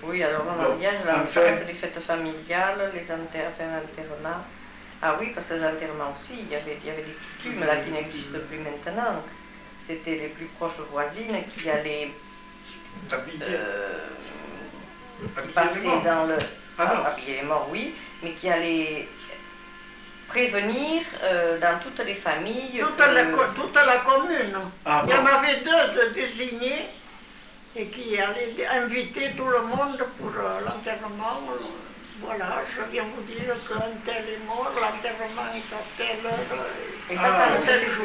Oui, alors le mariage, les fêtes familiales, les enterrements. Ah oui, parce que les enterrements aussi, il y avait des coutumes là qui n'existent plus maintenant. C'était les plus proches voisines qui allaient passer dans le... habiller les morts, oui, mais qui allaient prévenir dans toutes les familles... Toute la commune. Il y en avait deux de désignés et qui allaient inviter tout le monde pour l'enterrement. Voilà, je viens vous dire qu'un tel est mort, l'enterrement est à telle heure, et tel jour.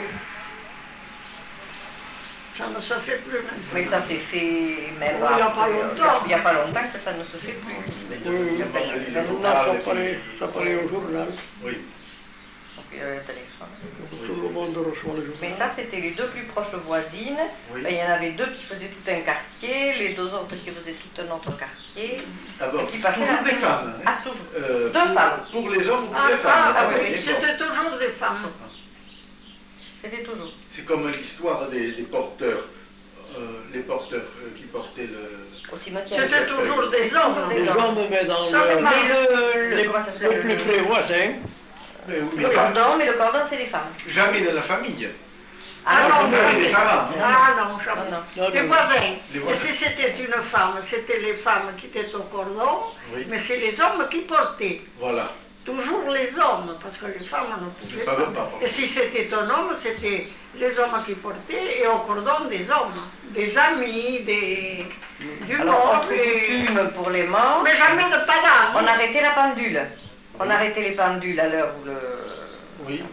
Ça ne se fait plus maintenant. Mais ça s'est fait même il n'y a pas longtemps. Il n'y a pas longtemps que ça ne se fait plus. Maintenant, ça paraît au journal. Oui. Le téléphone. Tout le monde reçoit le journal. Mais ça, c'était les deux plus proches voisines. Oui. Ben, il y en avait deux qui faisaient tout un quartier, les deux autres qui faisaient tout un autre quartier. D'abord, qui passaient toujours des femmes. Ah, toujours. Deux femmes. Pour les hommes ou pour les femmes. Oui, c'était toujours des femmes. C'était toujours. C'est comme l'histoire des porteurs. Les porteurs qui portaient le... Au cimetière. C'était toujours des hommes. Des hommes, mais dans le plus près voisin. Le cordon, mais le cordon, c'est les femmes. Jamais de la famille. Ah non, jamais des parents. Ah non, jamais. Non. Les voisins. Les voisins. Et si c'était une femme, c'était les femmes qui étaient au cordon, Oui. mais c'est les hommes qui portaient. Voilà. Toujours les hommes, parce que les femmes ne pouvaient pas. Et si c'était un homme, c'était les hommes qui portaient, et au cordon des hommes, des amis, du mort. Coutume pour les morts. Mais jamais de parents. On arrêtait la pendule. On arrêtait les pendules à l'heure où le... Oui.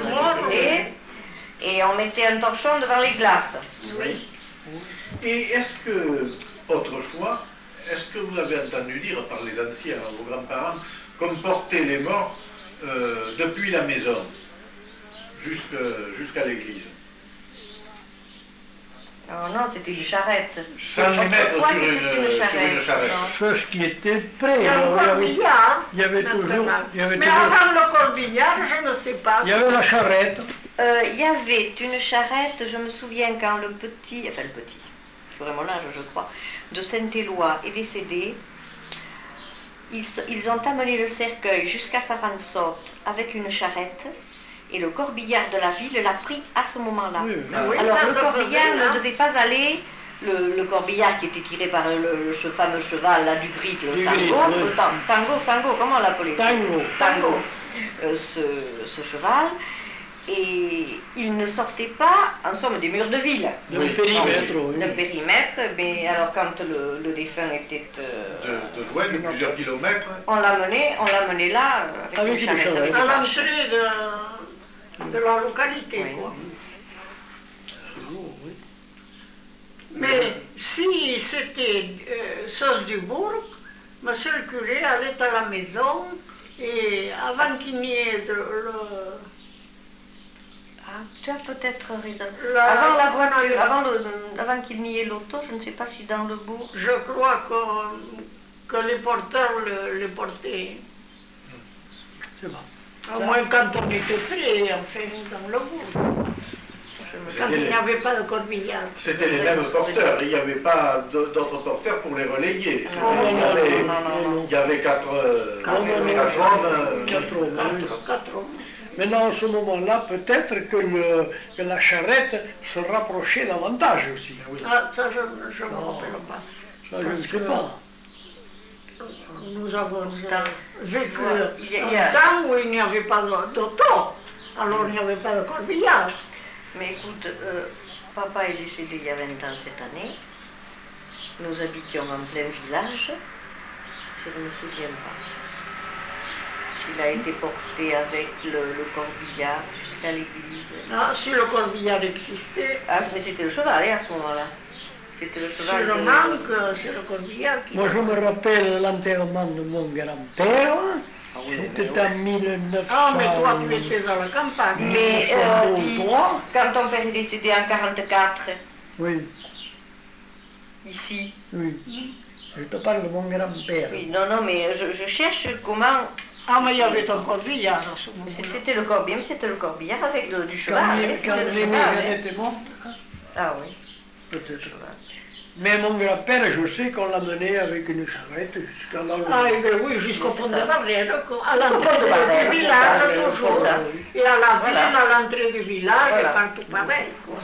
Et on mettait un torchon devant les glaces. Oui. Et est-ce que, autrefois, est-ce que vous avez entendu dire par les anciens, vos grands-parents, qu'on portait les morts depuis la maison jusqu'à l'église? Oh non, c'était une charrette. Sans les mettre sur une charrette. Ce qui était prêt. Il y a un corbillard. Il y avait toujours. Mais avant le corbillard, je ne sais pas. Il y avait la charrette. Il y avait une charrette, je me souviens quand le petit, je ferai mon âge je crois, de Saint-Éloi est décédé, ils ont amené le cercueil jusqu'à Savansotte avec une charrette, et le corbillard de la ville l'a pris à ce moment-là. Oui, oui. Alors Ça, le ça corbillard faisait, ne devait pas aller, le corbillard qui était tiré par ce fameux cheval là du grid, le tango, comment on l'appelait? Tango. Ce cheval. Et il ne sortait pas, en somme, des murs de ville. D'un périmètre, oui. D'un périmètre, mais alors quand le défunt était... de loin, de plusieurs kilomètres. On l'amenait là, avec une charrette. À l'entrée de la localité, Oui. quoi. Mais si c'était chose du bourg, monsieur le curé allait à la maison et avant qu'il n'y ait Ah, tu as peut-être raison. Avant la voiture, avant qu'il n'y ait l'auto, je ne sais pas si dans le bourg... Je crois que les porteurs les portaient. C'est bon. Au moins quand on était près, enfin, dans le bourg. Quand il n'y avait pas de corbillard. C'était les mêmes porteurs, il n'y avait pas d'autres porteurs pour les relayer. Non. Il y avait quatre hommes. Quatre hommes. Maintenant, à ce moment-là, peut-être que la charrette se rapprochait davantage aussi. Ah, ça, je ne me rappelle pas. Ça, je ne sais pas. Nous avons vécu Il y a- un temps où il n'y avait pas d'auto. Alors il n'y avait pas de corbillard. Mais écoute, papa est décédé il y a 20 ans cette année. Nous habitions en plein village. Je ne me souviens pas. Il a été porté avec le corbillard jusqu'à l'église. Ah, si le corbillard existait, Ah, mais c'était le cheval à ce moment-là. C'était le si cheval. le manque, c'est le corbillard qui... Moi, je me rappelle l'enterrement de mon grand-père. C'était en 1900. Ah, mais toi, tu étais à la campagne. Mais quand ton père est décédé en 44, Oui, ici. oui. Je te parle de mon grand-père. Oui, non, mais je cherche comment. Ah, mais il y avait un corbillard à ce moment-là. C'était le corbillard, mais c'était le corbillard avec du Quand cheval. les C'était le Mémé cheval, était morte, Ah oui. peut-être. Mais mon grand-père, je sais qu'on l'a mené avec une charrette jusqu'à là. Ah, eh bien oui, jusqu'au pont de Barrère, à Au pont de l'entrée Barrère, du village, Barrère, toujours. voilà. Et à la Voilà. ville, à l'entrée du village, Voilà. et partout pareil, quoi.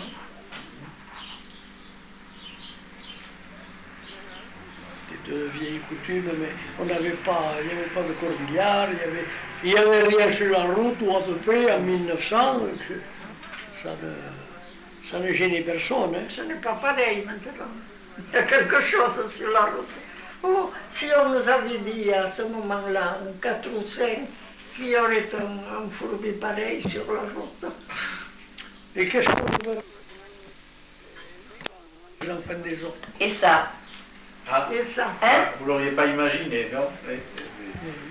C'était de vieilles coutumes, mais on n'avait pas, il n'y avait pas de corbillard, il y avait rien sur la route, ou à peu près en 1900, que ça ne gênait personne. Hein. Ce n'est pas pareil maintenant. Il y a quelque chose sur la route. Oh, si on nous avait dit à ce moment-là, 4 ou 5, qu'il y aurait un fourbi pareil sur la route. Et qu'est-ce qu'on veut les enfants des autres? Et ça, Ah, Et ça. hein? vous l'auriez pas imaginé, non? Oui.